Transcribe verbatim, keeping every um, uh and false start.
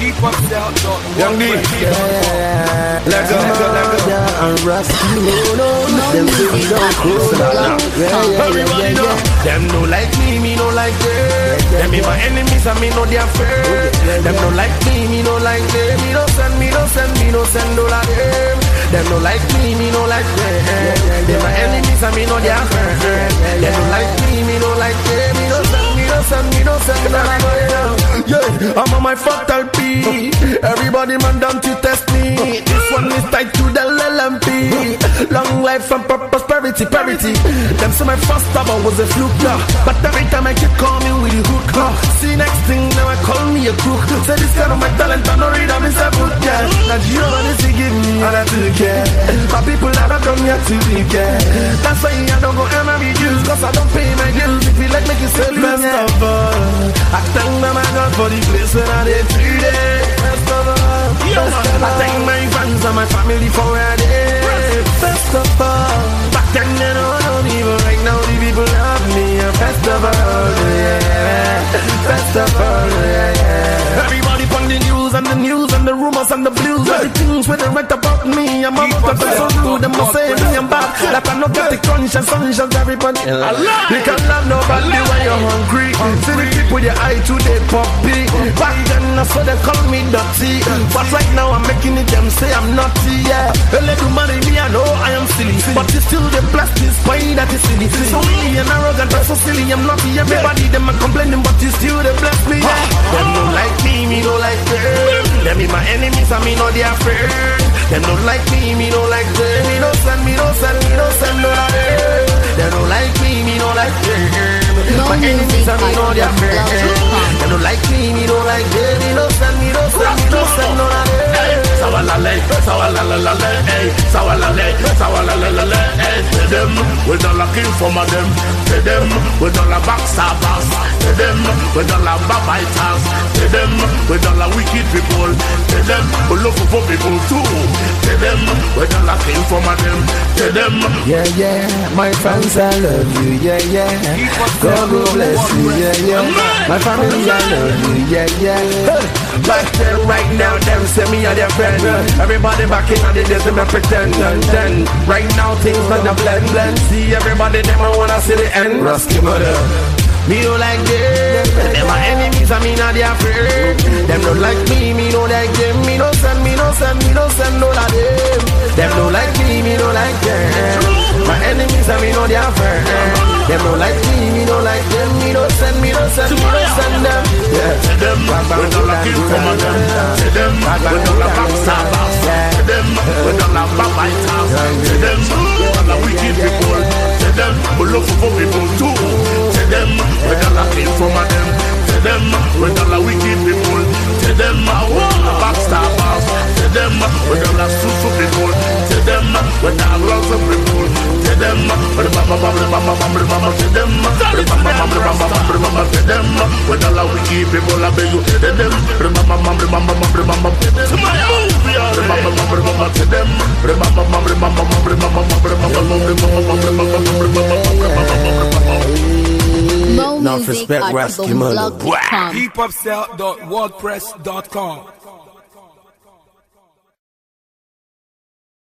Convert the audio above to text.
Keep up down, Young D. Let's go, let's go, let's go. And Rusty, no, no, no. Them really don't close down. Everybody know. Them no like me, me no like them. Them be my enemies and me know they afraid. Them no like me, me no like them. Me no send, me no send, me no send all of them. Them no like me, me no like them. They my enemies and me know they afraid. Them no like me, me no like them. Me no send, me no send, me no send all of them. Yeah, I'm on my fractal P. Everybody man down to test me. This one is tied to the L M P. Long life and prosperity, parity. Them say my first album was a fluke, yeah. But every time I keep coming with the hook, huh? See next thing, now I call me a crook. Say this kind of my talent, I don't read them in a book, yeah. Now you want to give me, and I do care. My people never come here to be care. That's why I don't go ever be used, cause I don't pay my bills. If you like, make it sell, best of all. I thank them, I got for the place when I did today. Best of all. I thank my friends and my family for where they are. Best of all. Back then they don't know me, but right now the people love me. Best of all, yeah. Best of all, yeah. Everybody on the news and the news and the rumors and the blues and the things when they write about me. I'm about to be so rude, them must say me I'm bad. Like I don't get the conscience, conscience everybody. You can love nobody when you're hungry. See the people with your eye to the puppy. Back then I saw they call me dirty, but right now I'm making it them say I'm naughty, yeah. A little money me I know I am silly, but you still the blast this point that is silly. So really and arrogant, but so silly I'm naughty. Everybody them are complaining, but you still they bless me, yeah. Them don't like me, me don't like them. Them be my enemies and me know they afraid. Them don't like me, me don't like them. Me don't send, me don't send, me don't send no of them. They don't like me, me don't like them. No my enemies and me know they afraid. They don't like me, me don't like them. Me don't send, me don't send, me don't send no of them. Sawalale, sawalalale, eh. Sawalale, sawalalale, eh. To them, we don't like inform them. To them, we don't like backstabbers. To them, we don't like backbiters. To them, we don't like wicked people. To them, we love for people too. To them, we don't like inform them. To them, yeah, yeah, my fans, I love you, yeah, yeah. God will bless you, yeah, yeah. My family, I love you, yeah, yeah. Back then, right now, them say me and their friend. Everybody back in the days, them a pretend. And then, right now, things gonna blend, blend. See everybody, them I wanna see the end. Rusty mother. Me don't like them. Them my enemies, I mean, are they afraid? Them don't like me, me don't like them. Me don't send, me don't send, me don't send no of them. Them don't like me, me don't like them. My enemies, I mean, know they afraid. Them don't like me, me don't like them. Me don't send, me don't send, me don't send them. Yeah, to them, we don't like you from them. To them, we don't like backstabbers. To them, we don't like backbiters. To them, we don't like wicked people. To them, we love for people too. To them, we don't like you from them. To them, we don't like wicked people. To them, we don't like backstabbers. To them, we don't like susu people. To them, we don't like lots of people. To them, we don't like mama, mama, mama. To them, we don't like mama, mama, mama. To them, we don't like wicked people. I beg you. To them, mama, mama, mama, mama, mama. To my movie, mama, mama, mama. To them, mama, mama, mama, mama, mama, Mo music at keep up sell dot wordpress dot com